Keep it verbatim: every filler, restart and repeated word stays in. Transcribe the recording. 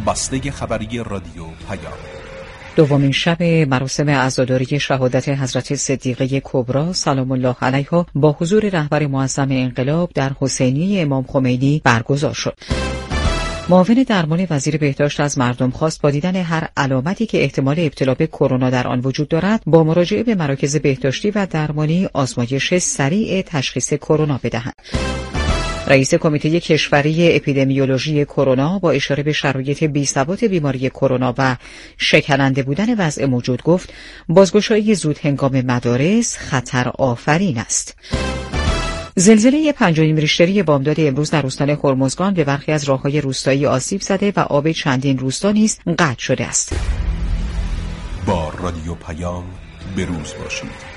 بسته خبری رادیو پیام. دومین شب مراسم عزاداری شهادت حضرت صدیقه کبری سلام الله علیها با حضور رهبر معظم انقلاب در حسینیه امام خمینی برگزار شد. معاون درمان وزیر بهداشت از مردم خواست با دیدن هر علامتی که احتمال ابتلا به کرونا در آن وجود دارد با مراجعه به مراکز بهداشتی و درمانی آزمایش سریع تشخیص کرونا بدهند. رئیس کمیته کشوری اپیدمیولوژی کرونا با اشاره به شرایط بی‌ثبات بیماری کرونا و شکننده بودن وضع موجود گفت بازگشایی زود هنگام مدارس خطر آفرین است. زلزله پنج و نیم ریشتری بامداد امروز در استان هرمزگان به برخی از راه‌های روستایی آسیب زده و آب چندین روستا نیز قطع شده است. با رادیو پیام به روز باشید.